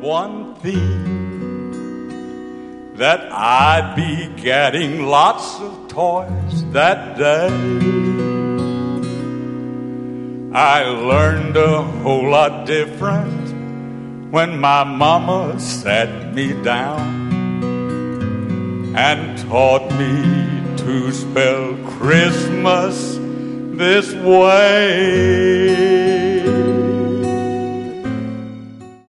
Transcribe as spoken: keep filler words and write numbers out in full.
one thing, that I'd be getting lots of toys that day. I learned a whole lot different when my mama sat me down and taught me to spell Christmas this way.